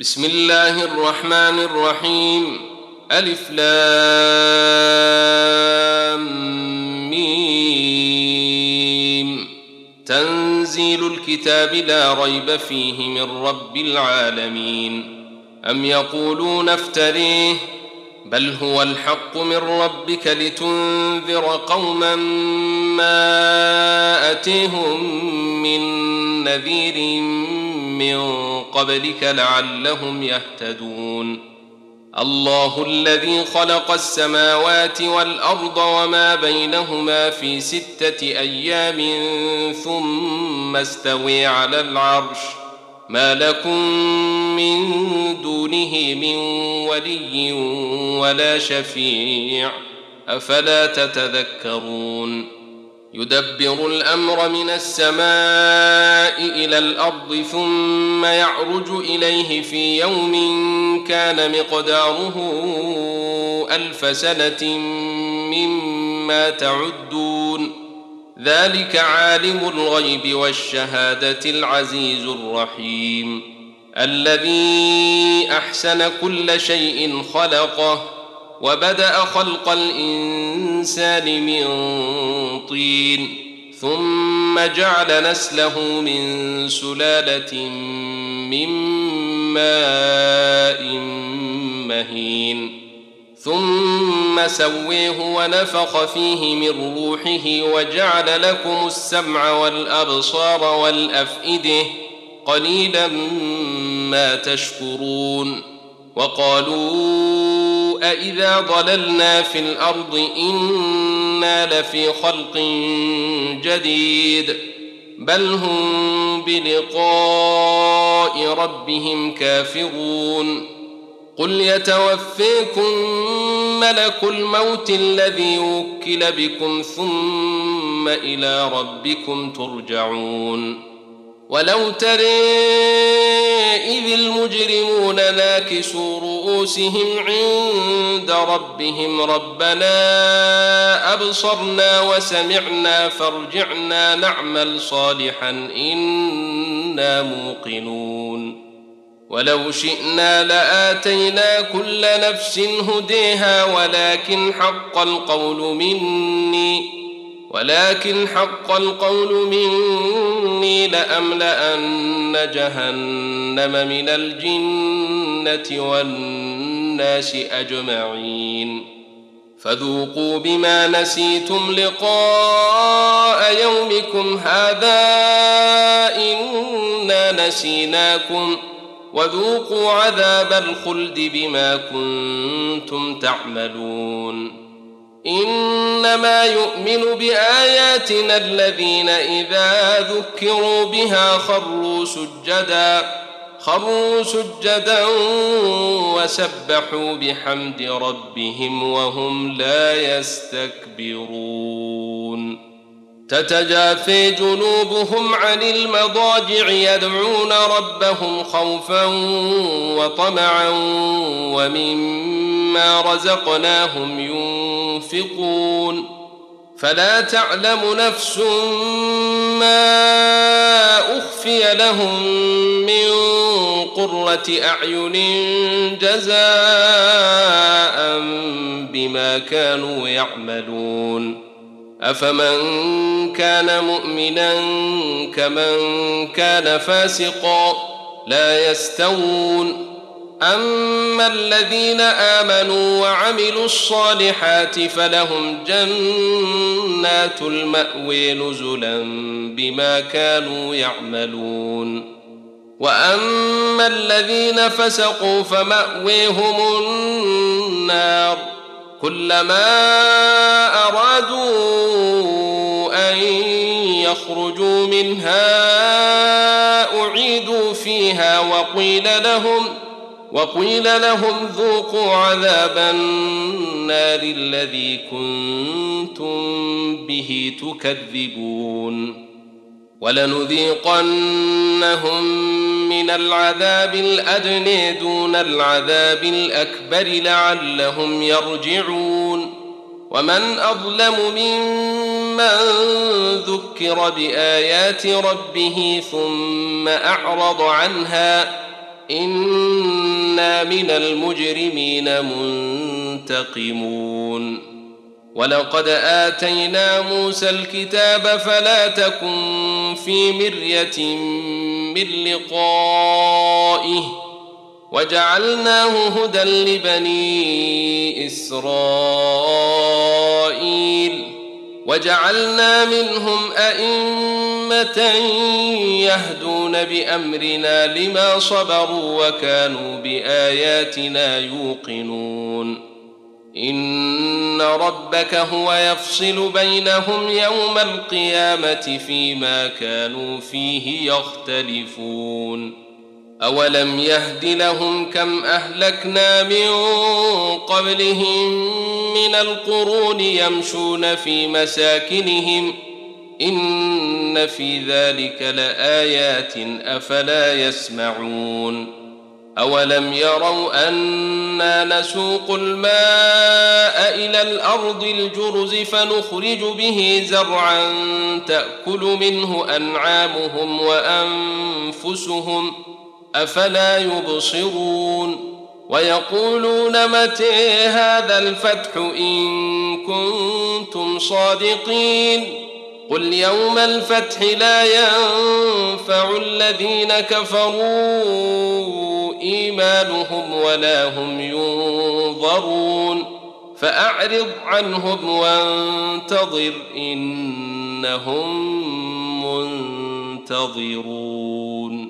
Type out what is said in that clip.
بسم الله الرحمن الرحيم. ألف لام ميم. تنزيل الكتاب لا ريب فيه من رب العالمين. أم يقولون افتريه بل هو الحق من ربك لتنذر قوما ما أتيهم من نذير من قبلك لعلهم يهتدون. الله الذي خلق السماوات والأرض وما بينهما في 6 أيام ثم استوى على العرش ما لكم من دونه من ولي ولا شفيع أفلا تتذكرون. يدبر الأمر من السماء إلى الأرض ثم يعرج إليه في يوم كان مقداره 1000 سنة مما تعدون. ذلك عالم الغيب والشهادة العزيز الرحيم الذي أحسن كل شيء خلقه وبدأ خلق الإنسان من طين ثم جعل نسله من سلالة من ماء مهين ثم سويه ونفخ فيه من روحه وجعل لكم السمع والأبصار والأفئدة قليلا ما تشكرون. وقالوا أإذا ضللنا في الأرض إنا لفي خلق جديد بل هم بلقاء ربهم كافرون. قل يتوفيكم ملك الموت الذي وكل بكم ثم إلى ربكم ترجعون. ولو ترى إذ المجرمون ناكسوا رؤوسهم عند ربهم ربنا أبصرنا وسمعنا فارجعنا نعمل صالحا إنا موقنون. ولو شئنا لآتينا كل نفس هديها ولكن حق القول مني لأملأن جهنم من الجنة والناس أجمعين. فذوقوا بما نسيتم لقاء يومكم هذا إنا نسيناكم وذوقوا عذاب الخلد بما كنتم تعملون. إنما يؤمن بآياتنا الذين إذا ذكروا بها خروا سجدا وسبحوا بحمد ربهم وهم لا يستكبرون. تتجافى جنوبهم عن المضاجع يدعون ربهم خوفا وطمعا ومما رزقناهم ينفقون. فلا تعلم نفس ما أخفي لهم من قرة أعين جزاء بما كانوا يعملون. أفمن كان مؤمنا كمن كان فاسقا لا يستوون. أما الذين آمنوا وعملوا الصالحات فلهم جنات المأوى نزلا بما كانوا يعملون. وأما الذين فسقوا فمأويهم النار كلما أرادوا أن يخرجوا منها أعيدوا فيها وقيل لهم ذوقوا عذاب النار الذي كنتم به تكذبون. ولنذيقنهم من العذاب الأدنى دون العذاب الأكبر لعلهم يرجعون. ومن أظلم ممن ذكر بآيات ربه ثم أعرض عنها إنا إنا من المجرمين منتقمون ولقد آتينا موسى الكتاب فلا تكن في مرية من لقائه وجعلناه هدى لبني إسرائيل وجعلنا منهم أئمة يهدون بأمرنا لما صبروا وكانوا بآياتنا يوقنون إن ربك هو يفصل بينهم يوم القيامة فيما كانوا فيه يختلفون أولم يهد لهم كم أهلكنا من قبلهم من القرون يمشون في مساكنهم إن في ذلك لآيات أفلا يسمعون أولم يروا أنا نسوق الماء إلى الأرض الجرز فنخرج به زرعا تأكل منه أنعامهم وأنفسهم أفلا يبصرون ويقولون متى هذا الفتح إن كنتم صادقين قل يوم الفتح لا ينفع الذين كفروا إيمانهم ولا هم ينظرون فأعرض عنهم وانتظر إنهم منتظرون